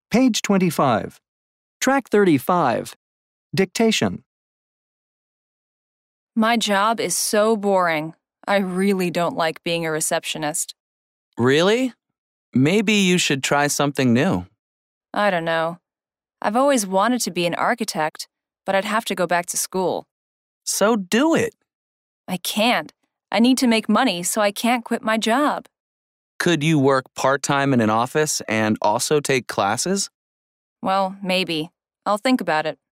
Page 25. Track 35. Dictation. My job is so boring. I really don't like being a receptionist. Really? Maybe you should try something new. I don't know. I've always wanted to be an architect, but I'd have to go back to school. So do it. I can't. I need to make money, so I can't quit my job. Could you work part-time in an office and also take classes? Well, maybe. I'll think about it.